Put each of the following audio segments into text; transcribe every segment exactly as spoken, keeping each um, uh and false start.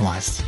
شما هستیم.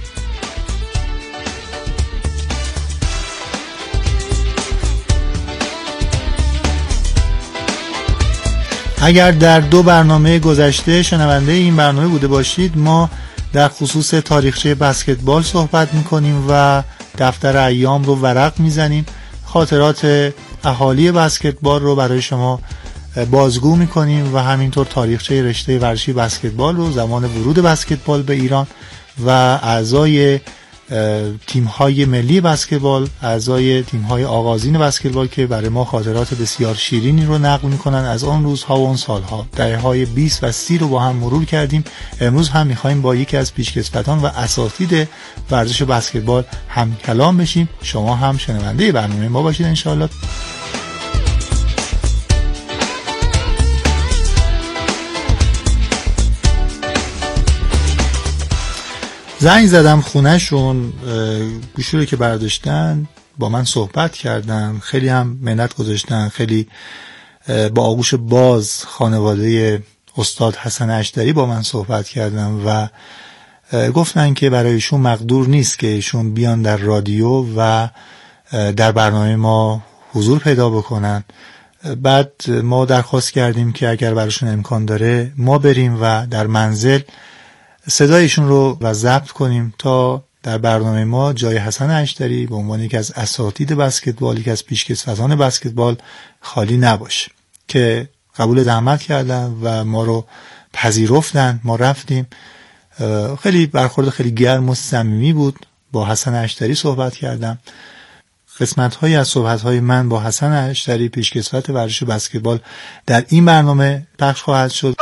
اگر در دو برنامه گذشته شنونده این برنامه بوده باشید، ما در خصوص تاریخچه بسکتبال صحبت میکنیم و دفتر ایام رو ورق میزنیم، خاطرات اهالی بسکتبال رو برای شما بازگو میکنیم و همینطور تاریخچه رشته ورزشی بسکتبال رو، زمان ورود بسکتبال به ایران و اعضای تیم‌های ملی بسکتبال، اعضای تیم‌های آغازین بسکتبال که برای ما خاطرات بسیار شیرینی رو نقل می‌کنن از آن روزها و آن سالها. دهه‌های بیست و سی رو با هم مرور کردیم. امروز هم می‌خوایم با یکی از پیشکسوتان و اساتید ورزش بسکتبال هم کلام بشیم. شما هم شنونده برنامه ما باشید انشاءالله. زنگ زدم خونهشون، گوشی رو که برداشتن با من صحبت کردن، خیلی هم منت گذاشتن، خیلی با آغوش باز خانواده استاد حسن اشتری با من صحبت کردن و گفتن که برایشون مقدور نیست که ایشون بیان در رادیو و در برنامه ما حضور پیدا بکنن. بعد ما درخواست کردیم که اگر براشون امکان داره ما بریم و در منزل صدایشون رو و ضبط کنیم تا در برنامه ما جای حسن اشتری به عنوان یکی از اساتید بسکتبال، یکی از پیشکسوتان بسکتبال خالی نباشه. که قبول زحمت کردن و ما رو پذیرفتن. ما رفتیم، خیلی برخورد خیلی گرم و صمیمی بود. با حسن اشتری صحبت کردم. قسمت‌هایی از صحبت‌های من با حسن اشتری پیشکسوت ورزش بسکتبال در این برنامه پخش خواهد شد.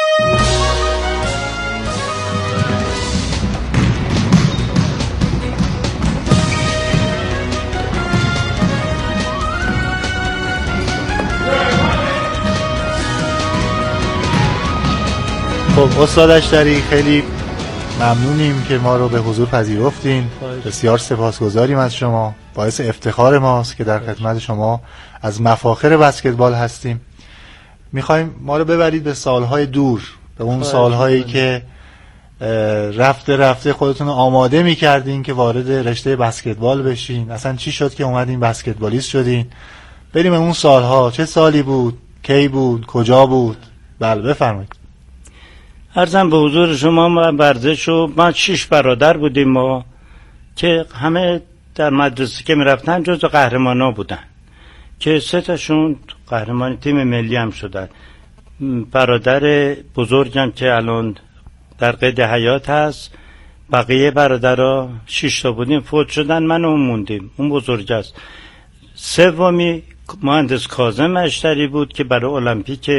خب استاد اشتری، خیلی ممنونیم که ما رو به حضور پذیرفتین. بسیار سپاسگزاریم از شما. باعث افتخار ماست که در خدمت شما از مفاخر بسکتبال هستیم. میخوایم ما رو ببرید به سالهای دور، به اون سالهایی که رفته رفته خودتون رو آماده میکردین که وارد رشته بسکتبال بشین. اصلا چی شد که اومدین بسکتبالیست شدین؟ بریم اون سالها. چه سالی بود؟ کی بود؟ کجا بود؟ بله بفرمایید. عرضم به حضور شما، ما ورزش و ما شش برادر بودیم ما که همه در مدرسه که میرفتن جزو قهرمانا بودن که سه تاشون قهرمان تیم ملی هم شدن. برادر بزرگم که الان در قید حیات هست، بقیه برادرها شش تا بودیم فوت شدن، من اون موندیم. اون بزرگ است. سومی مهندس کاظم اشتری بود که برای المپیک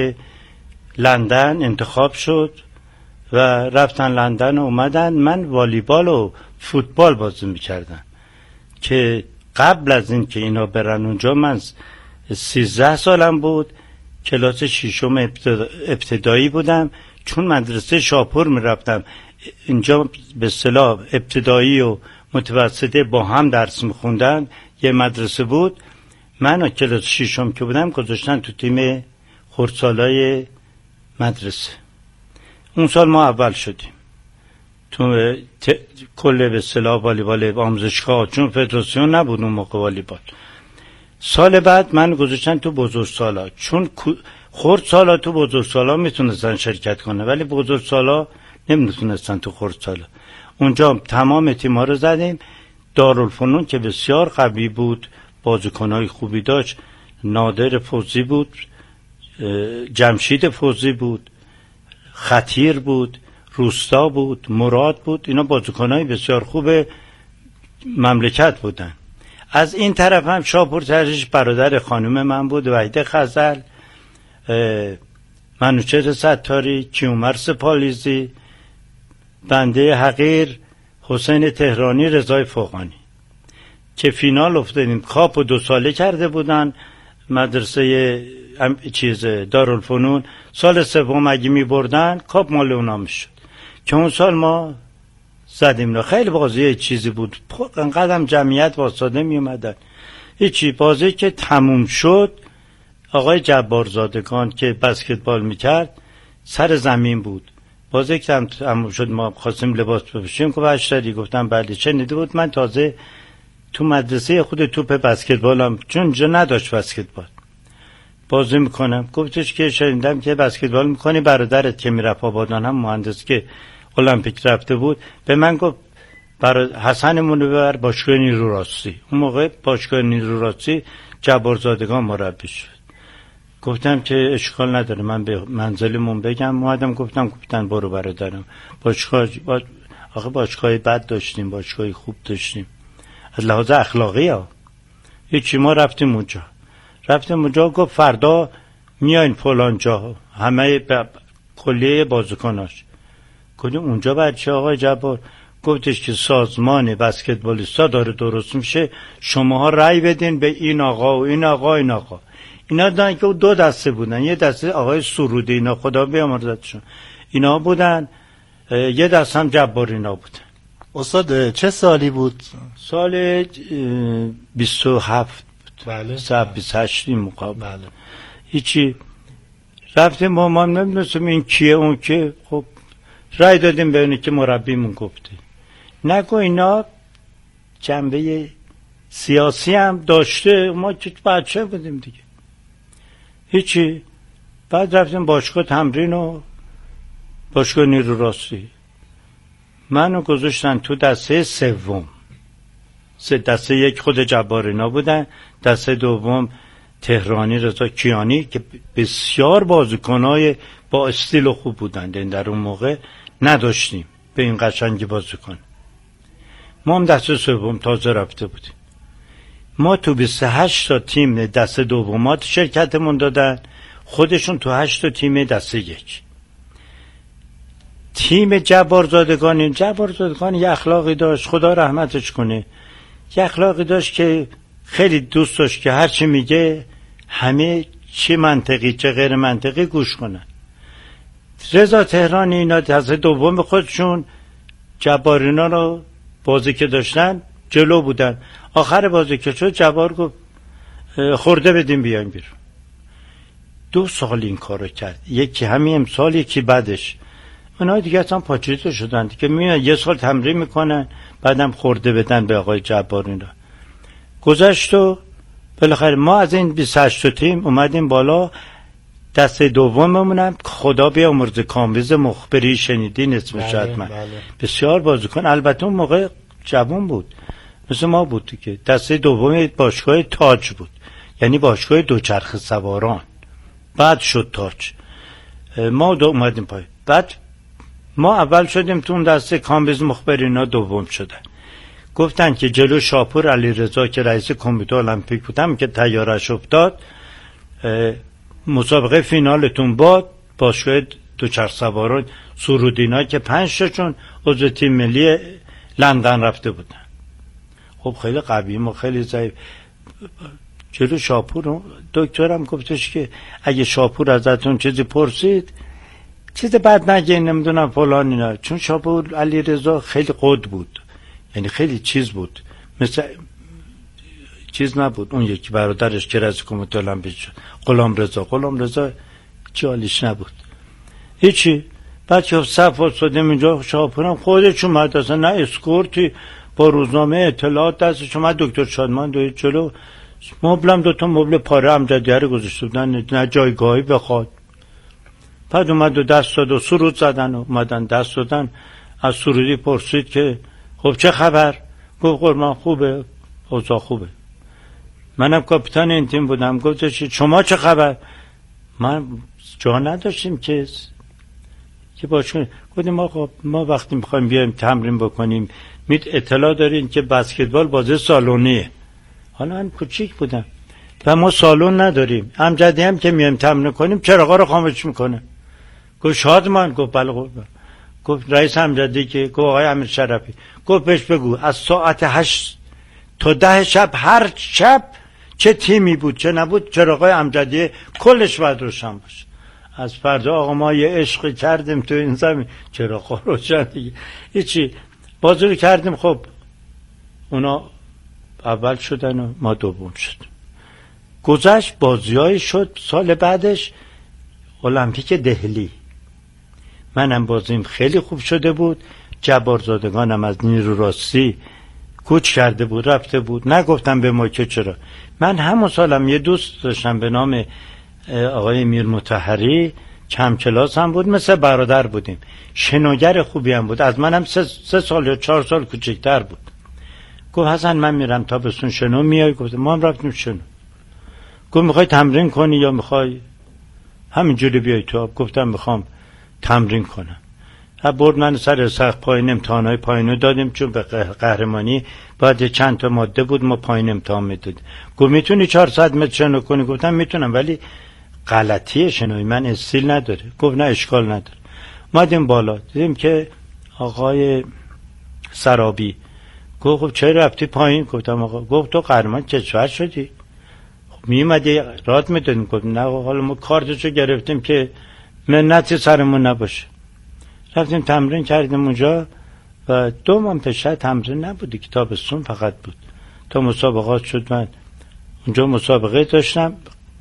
لندن انتخاب شد و رفتن لندن و اومدن. من والیبال و فوتبال بازی میکردم که قبل از این که اینا برن اونجا من سیزده سالم بود، کلاس ششم ابتدایی بودم، چون مدرسه شاپور میرفتم. اینجا به اصطلاح ابتدایی و متوسطه با هم درس میخوندن، یه مدرسه بود. من کلاس ششم که بودم گذاشتن تو تیم خردسالای مدرسه. اون سال ما اول شدیم تو ت... کل به اصطلاح والیبال آموزشگاه، چون فدراسیون نبود اون موقع والیبال. سال بعد من گذاشتن تو بزرگسالا، چون خردسالا تو بزرگسالا میتونستن شرکت کنه ولی بزرگسالا نمیتونستن تو خردسالا. اونجا تمام تیم‌ها رو زدیم. دارالفنون که بسیار قوی بود، بازیکن‌های خوبی داشت. نادر فوزی بود، جمشید فوزی بود، خطیر بود، روستا بود، مراد بود. اینا بازیکن‌های بسیار خوب مملکت بودن. از این طرف هم شاپور ترشش برادر خانم من بود، وحید خزل، منوچهر ستاری، کیومر سپالیزی، بنده حقیر، حسین تهرانی، رضای فوقانی که فینال افتادیم. کاپ دو ساله کرده بودن مدرسه چیز دارالفنون. سال سوم اگه می بردن کاپ مال اونا میشد که اون سال ما زدیم. نه خیلی بازی چیزی بود، انقدر جمعیت واسطه می اومدن. هیچی. بازی که تموم شد، آقای جبارزادگان که بسکتبال میکرد سر زمین بود، بازی که هم شد ما خواستیم لباس بپوشیم گفت اشتری، گفتم بله. شنیده بود من تازه تو مدرسه خود توپ بسکتبالم، چون اینجا نداشت بسکتبال، بازی میکنم. گفتش که شنیدم که بسکتبال میکنی، برادرت که میرفت آبادان هم مهندس که المپیک رفته بود، به من گفت برای حسنمون رو ببر باشگاه نیرو راستی. اون موقع باشگاه نیرو راستی جبارزادگان مربی شد. گفتم که اشکال نداره من به منزلمون بگم. اومدم گفتم گفتن برو برادرم باشگاه با... آخه باشگاه بد داشتیم، باشگاه خوب داشتیم از لحاظ اخلاقی ها. هیچی، ما رفتیم اونجا رفتیم اونجا گفت فردا میاین فلان جا همه ب... کلیه بازیکناش. گفتم اونجا بچه آقای جبار؟ گفتش که سازمان بسکتبالیستا داره درست میشه، شماها رأی بدین به این آقا و این آقا این آقا. اینا دارن که دو دسته بودن، یه دسته آقای سرودی، اینا خدا بیامرزتشون اینا بودن، یه دسته هم جبار اینا بودن. استاد چه سالی بود؟ سال بیست و هفت بود. بله. سب بیست و هشت مقابل. بله. هیچی رفتیم ما ما نمیدونستم این کیه اون که، خب رای دادیم به اونی که مربیمون گفته. نگو اینا جنبه سیاسی هم داشته، ما که بچه بودیم دیگه. هیچی. بعد رفتیم باشگاه تمرین و باشگاه نیرو راستی منو گذاشتن تو دسته سوم. سه دسته یک خود جبارینا بودن، دسته دوم تهرانی رضا کیانی که بسیار بازیکنای با استیل و خوب بودند. این در اون موقع نداشتیم به این قشنگی بازیکن. ما هم دسته سوم تازه رفته بودیم. ما تو بیست و هشت تا تیم دسته دومات شرکتمون دادن، خودشون تو هشت تا تیم دسته یک. تیم جبارزادگان، جبارزادگان یه اخلاقی داشت خدا رحمتش کنه، یه اخلاقی داشت که خیلی دوست داشت که هر چی میگه همه چه منطقی چه غیر منطقی گوش کنن. رضا تهرانی اینا دسته دوم خودشون جبارینا رو بازی که داشتن جلو بودن. آخر بازی که شد جبار گفت خورده بدیم بیایم بیرون. دو سال این کارو کرد، یکی همین امسال یکی بعدش. اونا دیگه اصلا پاچیده شدن دیگه، میان یه سال تمرین میکنن بعدم خورده بدن به آقای جبار. اینا گذشت و بالاخره ما از این بیست و هشت تیم اومدیم بالا. دسته دوممونم خدا بیامرز کامبیز مخبری، شنیدین اسمش حتما؟ بسیار بازیکن، البته اون موقع جوان بود مثل ما بود دیگه. دسته دوم باشگاه تاج بود، یعنی باشگاه دوچرخه سواران، بعد شد تاج. ما دو اومدیم پای، بعد ما اول شدیم تو اون دسته کامبیز مخبری، اینا دوم شدن. گفتن که جلو شاپور علیرضا که رئیس کمیته المپیک بودم که طیارش افتاد، مسابقه فینالتون با باشگاه دوچرخه سواران سرودینا که پنج تاشون عضو تیم ملی لندن رفته بودن. خب خیلی قوی ما خیلی ضعیف. جلو شاپور دکترم گفتش که اگه شاپور ازتون چیزی پرسید چیز بد نگه، نمیدونم فلان اینا، چون شاپور علیرضا خیلی قد بود، یعنی خیلی چیز بود، مثل چیز نبود اون یکی برادرش که رئیس کمیته المپیک شد، غلام رضا. غلام رضا جالیش نبود هیچی. بعد که صف واسطیم اینجا، شاپورم خودش اومد، اصلا نه اسکورتی، با روزنامه اطلاعات دستش اومد. دکتر شادمان دوید جلو، مبلم دوتا مبل پاره امجدیه رو گذاشته بودن نه جایگاهی بخواد. بعد اومد و دست داد و سرود زدن و اومدن دست دادن. از سرودی پرسید که خب چه خبر؟ گفت قربان خوبه، اوضاع خوبه. منم کاپیتان این تیم بودم. گفت شما چه خبر؟ من جا نداشتیم که که باشون. گفتیم ما خب ما وقتی میخوایم بیایم تمرین بکنیم میت اطلاع دارین که بسکتبال بازی سالونیه. حالا من کوچیک بودم و ما سالن نداریم. امجدی هم که میایم تمرین کنیم چراغا رو خاموش میکنه. گفت شادمان؟ گفت بله. قربان. گفت رئیس امجدی که گفت آقای امیر شرفی، گفت بهش بگو از ساعت هشت تا ده شب هر شب چه تیمی بود چه نبود چراغای امجدی کلش باید روشن باشه. از فردا آقا ما یه عشقی کردیم تو این زمین، چراغا روشن دیگه. هیچی بازی رو کردیم. خب اونا اول شدن و ما دوم شدیم. گذشت بازیای شد. سال بعدش المپیک دهلی منم بازیم خیلی خوب شده بود. جبارزادگانم از نیرو راستی کوچ کرده بود رفته بود. نگفتم به ما که چرا. من همون سالم یه دوست داشتم به نام آقای میر مطهری، کم کلاس هم بود، مثل برادر بودیم، شنوگر خوبی هم بود، از منم سه, سه سال یا چهار سال کوچکتر بود. گفت حسن من میرم تابستون شنو میای؟ گفتم ما هم رفتیم شنو. گفت میخوای تمرین کنی یا میخوای همینجوری بیای تو آب؟ گفتم میخوام تمرین کنم. ها برد من سر سخت پایین امتحانای پایینو دادیم، چون به قهرمانی باید چند تا ماده بود، ما پایین امتحان میدادیم. گفت میتونی چهارصد متر شنو کنی؟ گفتم میتونم ولی غلطی شنوی من استیل نداره. گفت نه اشکال نداره. مادیم بالا دیدیم که آقای سرابی. گفت خب چرا رفتی پایین؟ گفتم آقا. گفت تو قهرمان کشور شدی؟ خب میومدی رات میدادیم. گفت نه حالا ما کارتشو گرفتیم که منتی سرمون نباشه. رفتیم تمرین کردیم اونجا و دو ماه پیشه تمرین نبودی، تابستون فقط بود تا مسابقات شد. من اونجا مسابقه داشتم،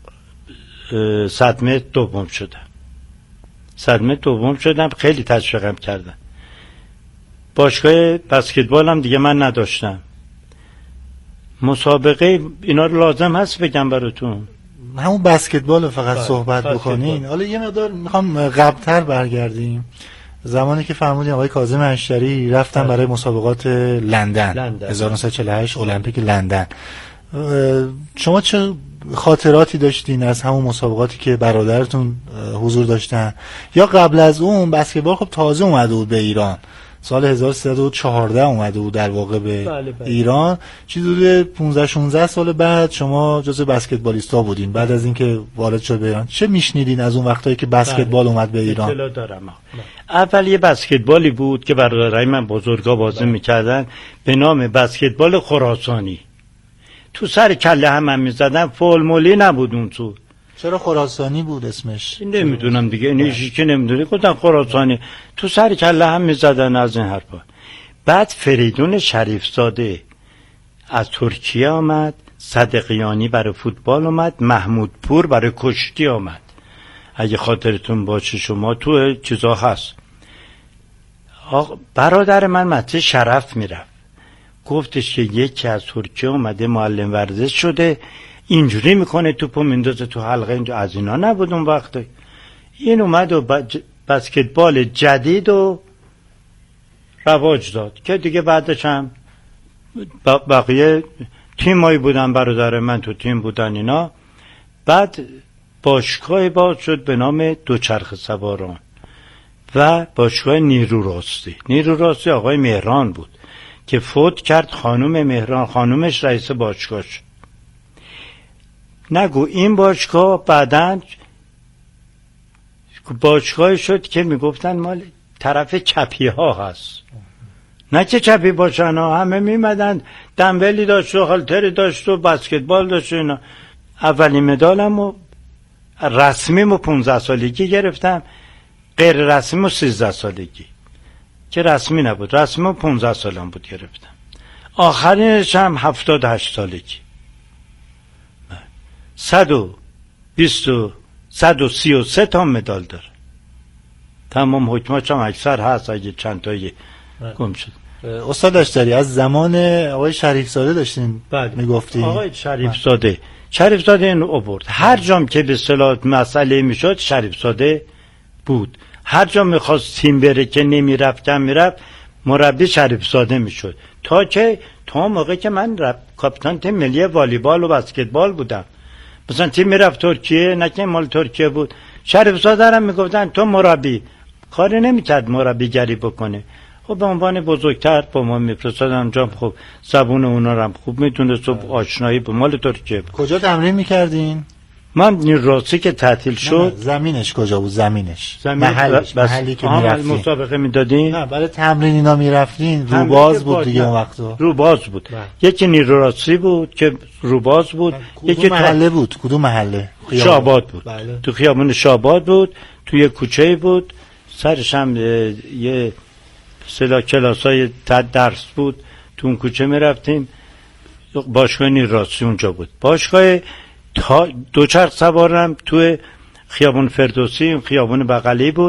صد متر دوم شدم. صد متر دوم شدم، خیلی تشویقم کردن. باشگاه بسکتبال هم دیگه من نداشتم. مسابقه اینا رو لازم هست بگم براتون؟ همون بسکتبال فقط صحبت بکنین. حالا یه مقدار میخوام قبل‌تر برگردیم، زمانی که فرمودین آقای کاظم انشری رفتن برای مسابقات لندن, لندن. هزار و نهصد و چهل و هشت المپیک لندن. شما چه خاطراتی داشتین از همون مسابقاتی که برادرتون حضور داشتن؟ یا قبل از اون بسکتبال خب تازه اومده بود به ایران، سال هزار و سیصد و چهارده اومده بود در واقع به بله بله. ایران. چیزی پانزده شانزده سال بعد شما جزو بسکتبالیستا بودین بعد از اینکه وارد شد به ایران. چه میشنیدین از اون وقتایی که بسکتبال بله. اومد به ایران؟ اطلاع دارم. بله. اول یه بسکتبالی بود که برادرای من بزرگا بازی بله. میکردن به نام بسکتبال خراسانی. تو سر کله هم هم میزدن، فول مولی نبود اون تو. چرا خراسانی بود اسمش؟ نمیدونم دیگه، این هیچی که نمیدونه. گفتن خراسانی. تو سر کله هم میزدن از این حرفا. بعد فریدون شریفزاده از ترکیه آمد، صدقیانی برای فوتبال آمد، محمود پور برای کشتی آمد. اگه خاطرتون باشه شما تو چیزا هست. برادر من مته شرف میرفت، گفتش که یکی از ترکیه اومده معلم ورزش شده، اینجوری میکنه توپو میندازه تو حلقه. اینجا از اینا نبود اون وقت. این اومد و بسکتبال جدید و رواج داد که دیگه بعدش هم بقیه تیمایی بودن، برادر من تو تیم بودن اینا. بعد باشگاه باز شد به نام دوچرخه سواران و باشگاه نیرو راستی. نیرو راستی آقای مهران بود که فوت کرد، خانم مهران خانومش رئیس باشگاه شد. نگو این باشگاه بعدن باشگاه شد که میگفتن مال طرف چپی ها هست، نه که چپی باشن ها. همه میمدن، دنبلی داشت و هالتری داشت و بسکتبال داشت اینا. اولی مدالم و رسمیم و پونزده سالگی گرفتم، غیر رسمیم و سیزده سالگی که رسمی نبود. رسمی و پونزده سالم بود گرفتم. آخرینش هم هفتاد هشت سالگی. صد و بیست و صد و سی و سه تا مدال داره. تمام حکماش هم اکثر هست، اگه چند تایی گم شد. استاد داشتاری از زمان آقای شریفزاده داشتین میگفتی؟ آقای شریفزاده شریفزاده اینو آورد. هر جام که به اصطلاح مسئله میشد شریفزاده بود. هر جا میخواست تیم بره که نمیرفت کم میرفت، مربی شریفزاده میشد. تا که تا موقع که من کاپیتان تیم ملی والیبال و بسکتبال بودم، مثلا تیم میرفت ترکیه، نه که مال ترکیه بود، شریفزاده هم میگفتن تو مربی. کاری نمیکرد مربیگری بکنه. خب به عنوان بزرگتر با ما میفرستادن جام. خب زبون اونا رو هم خوب میدونست و آشنایی به مال ترکیه بود. کجا تمرین میکردین؟ من نیرراسی که تعطیل شد. زمینش کجا بود؟ زمینش زمین محلش بس... محلی که میرفتین مسابقه میدادین؟ نه برای تمرین اینا میرفتین روباز بود دیگه اون وقتا؟ روباز بود. بله. یکی نیرراسی بود که روباز بود. یکی محله تا... بود. کدوم محله؟ شاباد بود. بله. تو خیابون شاباد بود، توی کوچه بود، سرش هم یه سلا کلاسای درس بود. تو اون کوچه میرفتیم. باشگاه نیرراسی اونجا بود. باشگاه تا دوچرخ سوارم توی خیابون فردوسی، خیابون بغلی بود.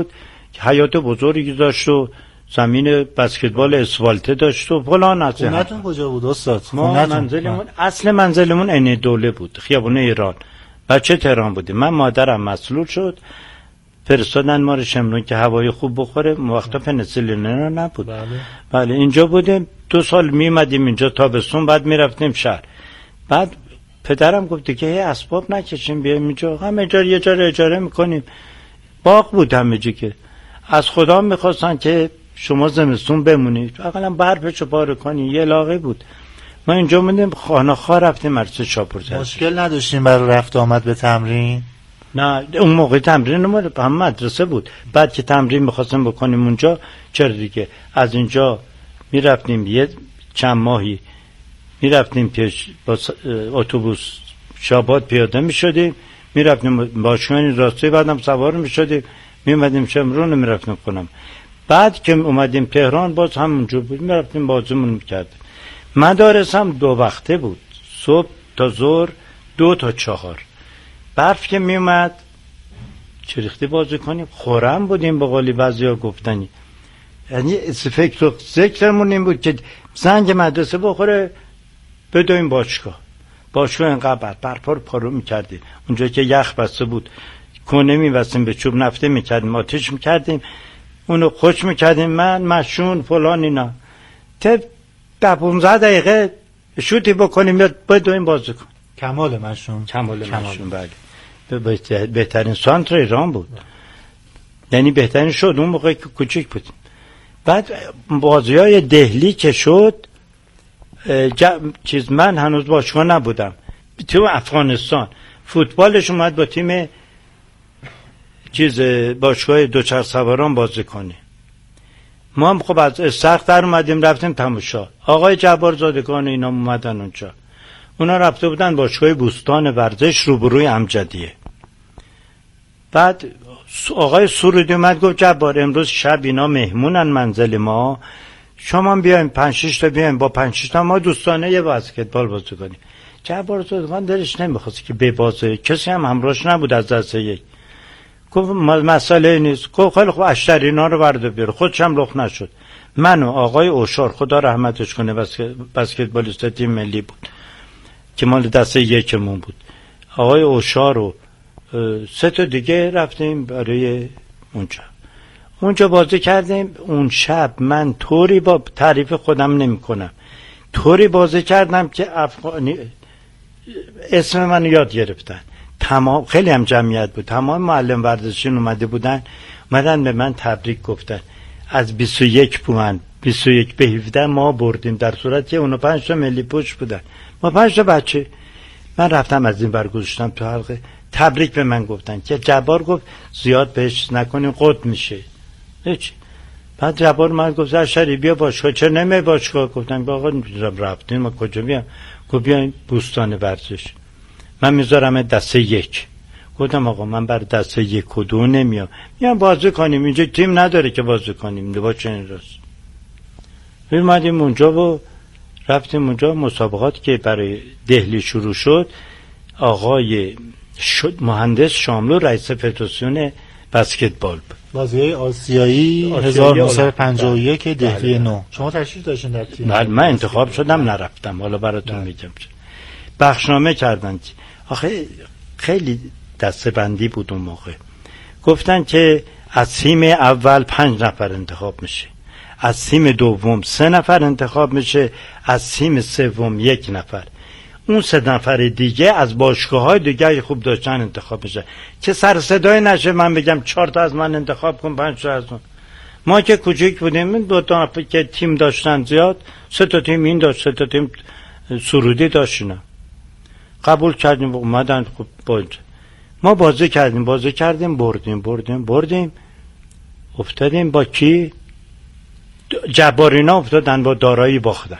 حیات بزرگی داشت و زمین بسکتبال اسفالته داشت و فلان. از خونتون کجا بود استاد؟ ما منزلمون اصل منزلمون عین دوله بود، خیابون ایران. بچه تهران بودیم. من مادرم مسلول شد، فرستادن ما رو شمرون که هوای خوب بخوره. وقتا پنیسیلین نبود. بله. بله اینجا بودیم. دو سال میمدیم اینجا تابستون، بعد میرفتیم شهر. بعد پدرم گفت که اسباب نکشیم بیایم اینجا، همه جا یه جا اجاره میکنیم. باغ بود همه جا، که از خدا میخواستن که شما زمستون بمونید، اقلا برفشو پاره کنی. یه لاغه بود. ما اینجا موندیم، خانه خواه رفتیم مرسه شاپور. مشکل نداشتیم برای رفت آمد به تمرین؟ نه اون موقع تمرین ما هم مدرسه بود. بعد که تمرین میخواستیم بکنیم اونجا، چرا دیگه از اینجا میرفتیم یه چند ماهی میرفتیم پیش با اتوبوس شاباد پیاده میشدیم، میرفتیم باشگاه راستی، بعدم سوار میشدیم میمدیم شمرون میرفتیم خونم. بعد که اومدیم تهران باز همونجور بود، میرفتیم بازیمون میکردیم. مدارسم دو وقته بود، صبح تا ظهر، دو تا چهار. برف که میومد چریختی بازی کنیم، خورم بودیم به قولی بعضیا گفتنی. یعنی فکر و ذکرمون این بود که زنگ مدرسه بخوره بدویم باشگاه. باشگاه اینقدر برف رو پارو میکردیم. اونجا که یخ بسته بود کنه میبستیم به چوب نفته میکردیم، آتیش میکردیم، اونو خوش میکردیم. من مشون فلان اینا تب ده پونزده دقیقه شوتی بکنیم یا بدویم بازی کن. کمال مشون. کمال مشون بله. بهترین سانتر ایران بود. یعنی بهترین شد اون موقع که کوچیک بودیم. بعد بازی های دهلی که شد چیز، من هنوز باشگاه نبودم. تو افغانستان فوتبالش اومد با تیم چیز باشگاه دوچرخ سواران بازی کنه. ما هم خب از استخر در اومدیم رفتیم تماشا. آقای جبار زادگان اینا اومدن اونجا. اونا رفته بودن باشگاه بوستان ورزش روبروی امجدیه. بعد آقای سرودی اومد گفت جبار امروز شب اینا مهمونن منزل ما، شما بیاین پنج شش تا بیاین با پنج شش تا ما دوستانه یه بسکتبال بازی کنیم. جبار زادگان دلش نمیخواست که به بازه، کسی هم همراهش نبود از دسته یک. گفت مسئله نیست. گفت خیلی خوب اشتر اینا رو برده بیاره. خودش هم رخ نشد. من و آقای اوشار، خدا رحمتش کنه، بسکتبالیست تیم ملی بود که مال دسته یکمون بود، آقای اوشار و سه تا دیگه رفتیم برای اونجا. اونجا بازی کردیم. اون شب من طوری با تعریف خودم نمی کنم طوری بازی کردم که افغانی اسم من یاد گرفتن. تمام خیلی هم جمعیت بود، تمام معلم ورزشین اومده بودن، اومدن به من تبریک گفتن. از بیست و یک پوند بیست و یک به هفده ما بردیم، در صورتی که اونا پنج تا ملی پوش بودن، ما پنج تا بچه. من رفتم از این برگذاشتم تو حلقه، تبریک به من گفتن که جبار گفت زیاد بهش نکنیم قد میشه. هیچ. بعد جبار من گفت اشری بیا باشگاه. چرا نمی باشگاه؟ گفتم آقا رفتیم ما کجا بیام؟ گفت بیاین بوستان ورزش. من میذارم دسته یک. گفتم آقا من بر دسته یک و دو نمیام، میام بازی کنیم، اینجا تیم نداره که بازی کنیم. دو با چنین راست اومدیم اونجا و رفتیم اونجا. مسابقات که برای دهلی شروع شد، آقای شد مهندس شاملو رئیس فدراسیون بسکتبال بود. بازی آسیایی هزار و نهصد و پنجاه و یک دهلی نو. شما تشریف داشتین در تیم؟ بله من انتخاب شدم نرفتم، حالا براتون میگم. بخشنامه کردن. آخه خیلی دسته بندی بود اون موقع. گفتن که از تیم اول پنج نفر انتخاب میشه، از تیم دوم سه نفر انتخاب میشه، از تیم سوم یک نفر. اون سه نفر دیگه از باشگاه‌های دیگه خوب داشتن انتخاب میشه، که سر صدای نشه من بگم چهار تا از من انتخاب کن، پنج تا از اون. ما که کوچیک بودیم دو تا که تیم داشتن زیاد، سه تا تیم این داشت، سه تا تیم سرودی داشتن. قبول کردیم و اومدن. خب بود ما بازی کردیم بازی کردیم بردیم بردیم بردیم افتادیم با کی؟ جبارینا افتادن با دارایی باختن.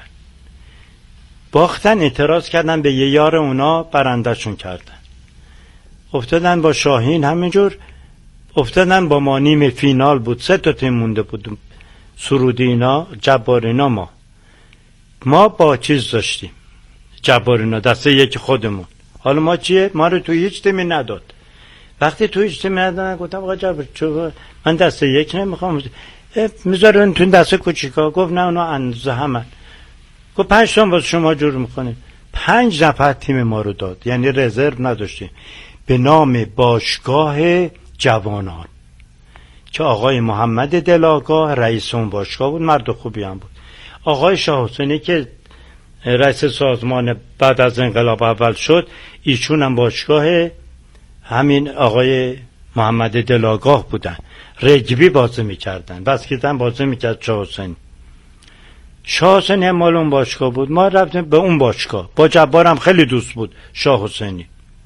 باختن اعتراض کردن به یه یار اونا، برندشون کردن. افتادن با شاهین همینجور افتادن با ما. نیم فینال بود، سه تا تیم مونده بود، سرودینا جبارینا ما ما با چیز داشتیم، جبارینا دسته یکی خودمون. حالا ما چیه؟ ما رو تو هیچ تیمی نداد. وقتی تو اجتماع دادن گفتم آقا جبر چوب من دست یک نمیخوام میذارن تو دست کوچیکا. گفت نه اونا اندازه همه. گفت پنج تا واسه شما جور میکنیم. پنج نفر تیم ما رو داد، یعنی رزرو نداشتیم، به نام باشگاه جوانان که آقای محمد دلاگاه رئیس اون باشگاه بود، مرد خوبی هم بود. آقای شاه حسینی که رئیس سازمان بعد از انقلاب اول شد، ایشون هم باشگاه همین آقای محمد دلاگاه بودن. رگبی بازی میکردن، بسکتبال بازی میکرد شاه حسینی. شاه حسینی هم مال اون باشگاه بود. ما رفتیم به اون باشگاه. با جبار هم خیلی دوست بود شاه حسینی.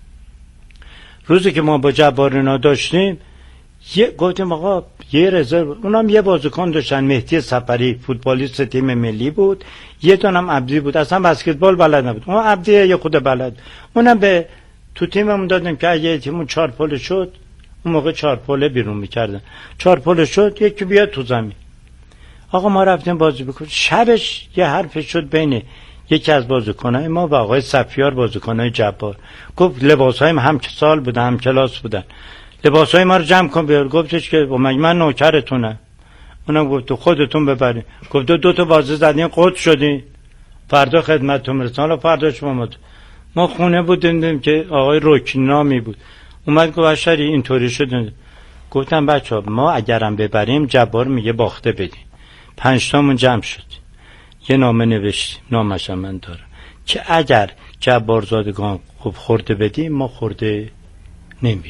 روزی که ما با جبار اینا داشتیم، یه گفتیم آقا یه رزرو، اونم یه بازیکن داشتن، مهدی سپری فوتبالیست تیم ملی بود، یه دونم عبدی بود، اصلا بسکتبال بلد نبود. اون عبدی یه خود بلد، اونم به تو تیممون دادیم که اگه تیمون چهار پل شد، اون موقع چهار پله بیرون میکردن، چهار پل شد یکی بیاد تو زمین. آقا ما رفتیم بازی بکنیم. شبش یه حرفی شد بین یکی از بازیکنای ما و آقای صفیار بازیکنای جبار. گفت لباسایم هم سال بودن هم کلاس بودن، لباسای ما رو جمع کن بیار. گفتش که من من نوکرتونم. اونم گفت تو خودتون ببرین. گفت دو, دو تا بازی زدین قط شدین، فردا خدمتتون میرسن. حالا فردا شما ما ما خونه بودیم دیدیم که آقای رکنامی بود اومد گفت اشری اینطوری شد. گفتم بچه‌ها ما اگرم ببریم جبار میگه باخته بدین. پنج تامون جمع شد، یه نامه نوشتیم، نامش من دارم، که اگر جبارزادگان خوب خورده بدیم ما خورده نمیدیم.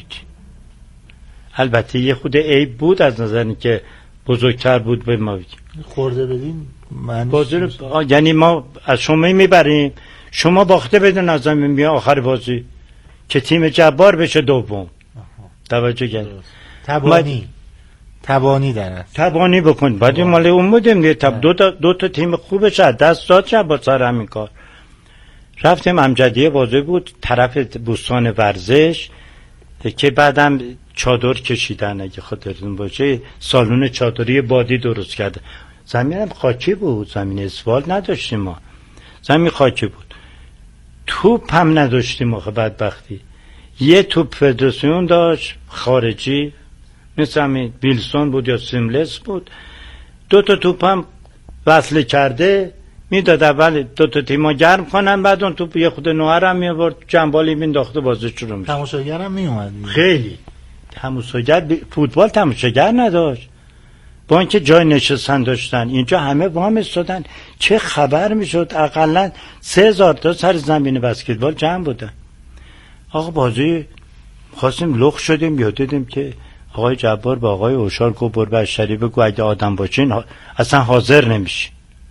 البته یه خود عیب بود از نظر که بزرگتر بود به ما بگیم خورده بدیم بازی رو، یعنی ما از شما میبریم شما باخته بدین از زمین میاد آخر بازی که تیم جبار بشه دوم. توجه کرد تبانی تبانی در تبانی بکن. بعد مال اون بودیم دیگه. تب دو تا دو تا تیم خوبش دست داد جبار سر همین کار. رفتیم امجدیه بازی بود طرف بوستان ورزش که بعدم چادر کشیدن، اگه خاطرتون باشه سالن چادری بادی درست کرده. زمینم خاکی بود، زمین اسفالت نداشتیم ما، زمین خاکی بود. توپ هم نداشتیم آخه بدبختی. یه توپ فدراسیون داشت خارجی مثل همین ویلسون بود یا سیملس بود، دو تا توپ هم وصل کرده میداد اول دو تا تیم‌ها گرم کنن، بعد اون توپ یه خود نوهر هم می‌آورد جنبالی مینداخته بازی شروع می‌شد. تماشاگر هم میومد خیلی تماشاگر ب... فوتبال تماشاگر نداشت، با اینکه جای نشستن داشتن. اینجا همه وام استادن، چه خبر میشد اقلا سه هزار تا سر زمین بسکتبال جمع بودن. آقا بازی خواستیم لخ شدیم، یاد دیدیم که آقای جبار با آقای اوشار گفت برو به اشری بگو اگه آدم باشین اصلا حاضر نمیشی.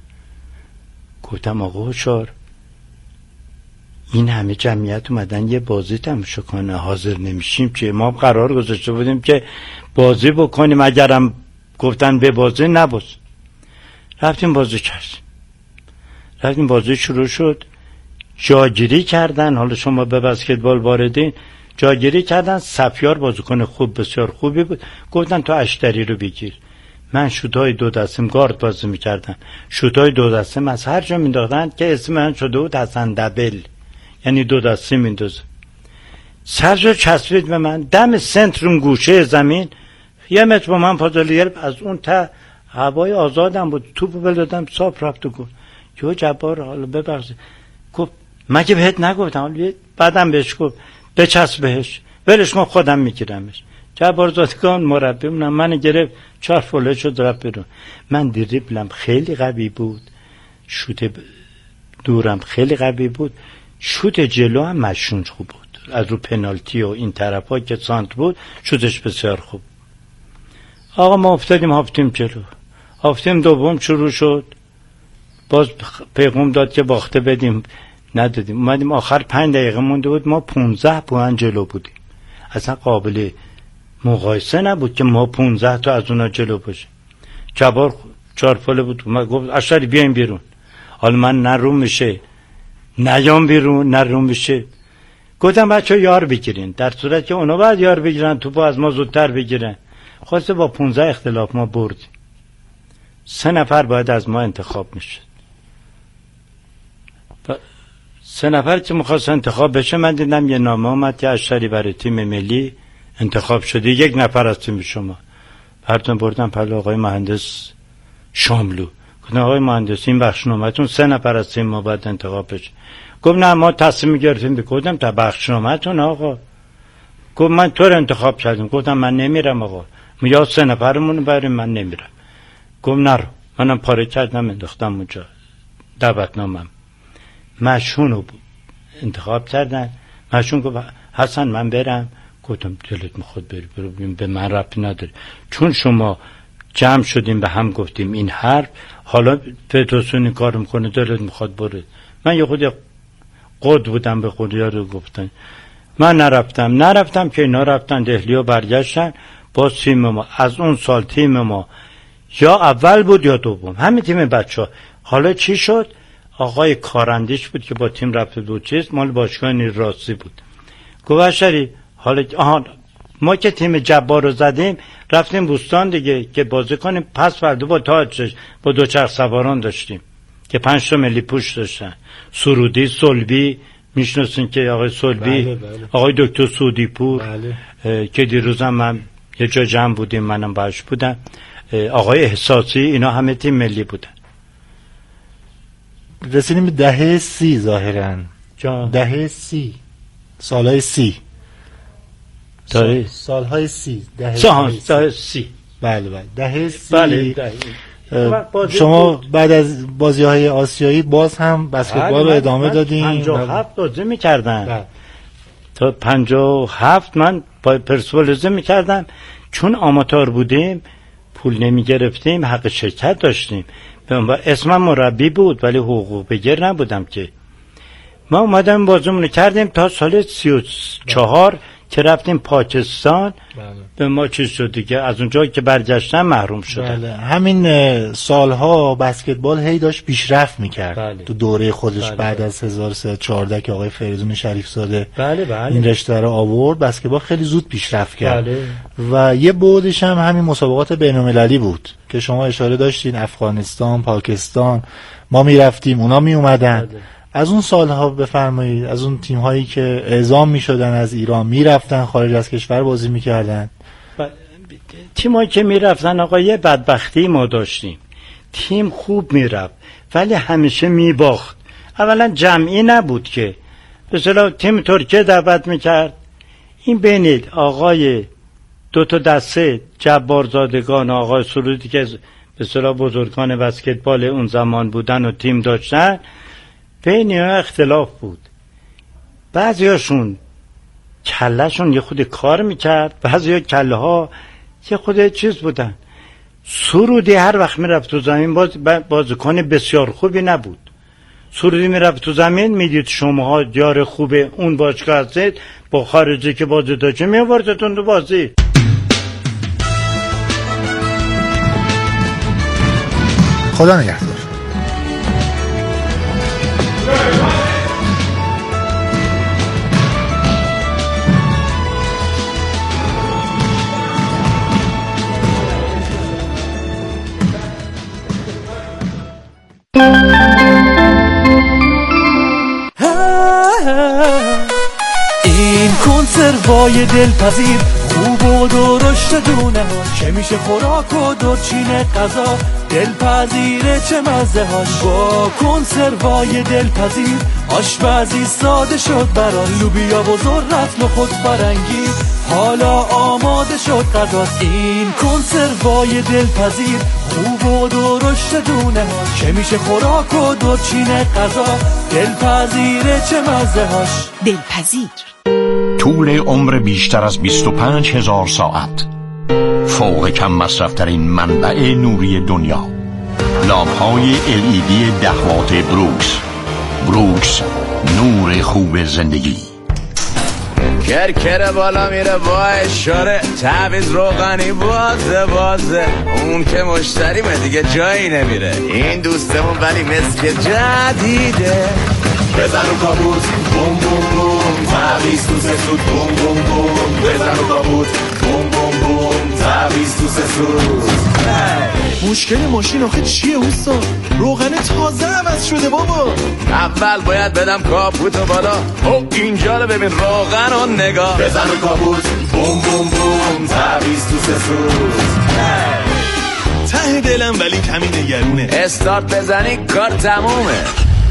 گفتم آقا اوشار این همه جمعیت اومدن یه بازی تماشا کنه حاضر نمیشیم که ما قرار گذاشته بودیم که بازی بکنیم، اگرم گفتن به بازی نباز. رفتیم بازی کردیم، رفتیم بازی شروع شد، جاگیری کردن. حالا شما به بسکتبال واردین، جاگیری کردن. صفیار بازیکن خوب بسیار خوبی بود، گفتن تو اشتری رو بگیر. من شوتای دو دستم گارد بازی میکردم، شوتای دو دستم از هر جا مینداختن که اسم من شده بود حسن دبل، یعنی دو دستی میندازه. سرجو چسبید به من دم سنترم گوشه زمین، یه متر با من فاصله گرفت. از اون تا هوای آزادم بود، توپو بلدم صاف رفت و گفت جو جبار حالا ببخشید. گفت مگه بهت نگفتم؟ بعدم بهش گفت بچسب بهش، ولش ما خودم میگیرمش. جبار زادگان مربیمونم من گرفت، چهار فوله شد رفت بیرون. من دریبلم خیلی قوی بود، شوت دورم خیلی قوی بود، شوت جلو هم مشون خوب بود، از رو پنالتی و این طرفا که سانت بود شوتش بسیار خوب. آقا ما افتادیم هافتیم جلو، هافتیم دوم شروع شد، باز پیغام داد که باخته بدیم، ندادیم. اومدیم آخر پنج دقیقه مونده بود، ما پونزده پوان جلو بودیم. اصلا قابل مقایسه نبود که ما پونزده تا از اونا جلو باشیم. جبار چهار فاله بود، اومد گفت اشری بیایم بیرون. حالا من نه روم میشه نیام بیرون نه روم میشه. گفتم بچه یار بگیرین، در صورت که اونا باید یار بگیرن توپو از ما زودتر بگیرن. خواسته با پونزده اختلاف ما بردیم. سه نفر باید از ما انتخاب میشد. سه نفر که میخواست انتخاب بشه، من دیدم یه نامه اومد که اشتری برای تیم ملی انتخاب شدی یک نفر از تیم شما. براتون بردم پلو آقای مهندس شاملو، گفتم آقای مهندس این بخشنامه‌تون سه نفر از تیم ما باید انتخاب بشه. گفت نه ما تصمیم گرفتیم. گفتم تا بخشنامه‌تون آقا. گفت من تو رو انتخاب کردم. گفتم من نمیرم آقا، یا سه نفرمون بریم، من نمیرم. گفت نرو. منم پاره کردم انداختم اونجا دعوتنامه‌ام. مشهون رو انتخاب کردن. مشهون گفت حسن من برم. گفتم دلت میخواد بری برو، به من ربطی نداره، چون شما جمع شدیم به هم گفتیم این حرف، حالا فیتوسون این کار میکنه دلت میخواد بره. من یه خود قد بودم به خودیا رو گفتن. من نرفتم نرفتم که اینا رفتن دهلی و برگشتن. با تیم ما از اون سال تیم ما یا اول بود یا دوم، همین تیم بچه ها. حالا چی شد؟ آقای کارندیش بود که با تیم رفته بود، چیز مال باشگاه نیراستی بود. گوشری حالا آها ما که تیم جبار رو زدیم رفتیم بوستان دیگه که بازی کنیم. پس فردا با تاج با دوچرخ سواران داشتیم که پنج تا ملی پوش داشتن، سرودی سلبی میشناسین که آقای سلبی، بله بله. آقای دکتر سودی پور، بله. که دیروزم من یه جا جمع بودیم، منم باش بودم، آقای احساسی، اینا همه تیم ملی بودن. رسیدیم به دهه سی ظاهراً. دهه سی، سالهای سی، سال سالهای سی، دهه سال سی. بله بله دهه سی. بله دهه. شما بعد از بازی‌های آسیایی باز هم بسکتبال رو ادامه دادین؟ پنجاه و هفت بازی می‌کردم. تا پنجاه و هفت من پرسپولیس می‌کردم. چون آماتور بودیم پول نمی‌گرفتیم، حق شرکت داشتیم. اسمم مربی بود ولی حقوق بگیر نبودم که. ما اومدم بازیمون کردیم تا سال سی و چهار که رفتیم پاکستان. بله. به ما چیز شد دیگه، از اونجا که برگشتن محروم شدن. بله. همین سالها بسکتبال هی داشت پیشرفت میکرد. بله. تو دوره خودش. بله. بعد از هزار و سیصد و چهارده که آقای فریدون شریف زاده بله بله. این رشته رو آورد، بسکتبال خیلی زود پیشرفت کرد. بله. و یه بعدش هم همین مسابقات بین‌المللی بود که شما اشاره داشتین، افغانستان، پاکستان، ما میرفتیم اونا میومدن. بله. از اون سالها بفرمایید، از اون تیم هایی که اعزام می شدن از ایران می رفتن خارج از کشور بازی می کردن. تیم هایی که می رفتن آقا یه بدبختی ما داشتیم، تیم خوب می رفت ولی همیشه می باخت. اولا جمعی نبود که مثلا تیم ترکیه دعوت می کرد، این بینید آقای دو تا دسته جبارزادگان، آقای سرودی که به اصطلاح بزرگان بسکتبال اون زمان بودن و تیم داشتن، بین اینا اختلاف بود. بعضیاشون کلهشون یه خود کار میکرد، بعضی کله ها یه خود چیز بودن. سرودی هر وقت میرفت تو زمین باز بازیکن بسیار خوبی نبود. سرودی میرفت تو زمین میدید شماها یار خوب اون باشگاه هستید، با خارجی که بازی داشته میآوردتون تو بازی. خدا نگهدار. این کنسروای دلپذیر خوب و درشت دونه ها، چه میشه خوراک و دورچین غذا، دلپذیره چه مزه هاش. با کنسروای دلپذیر آشپزی ساده شد برای لوبیا و ذرت نخود فرنگی، حالا آماده شد غذاست. این کنسروای دلپذیر خوب و درشت دونه ها، چه میشه خوراک و دورچین غذا، دلپذیره چه مزه هاش. دلپذیر طول عمر بیشتر از بیست و پنج هزار ساعت، فوق کم مصرفترین منبع نوری دنیا، لامپ‌های ال ای دی ده وات بروکس. بروکس، نور خوب زندگی. کرکر بالا میره با اشاره، تعویض روغنی بازه بازه، اون که مشتریمه دیگه جایی نمیره، این دوستمون ولی مثل جدیده. بزن و کابوت بوم بوم بوم، تعویض تو سسود بوم بوم بوم، بزن و کابوت بوم بوم بوم، تعویض تو سه روز. مشکل ماشین آخه چیه اوستا؟ روغن تازه عوض شده بابا. اول باید بدم کاپوتو بالا. او اینجا رو ببین، روغن و نگاه. بزن و کاپوت بوم بوم بوم، تعویض تو سه روز. ته دلم ولی کمی نگرونه. استارت بزنی کار تمومه.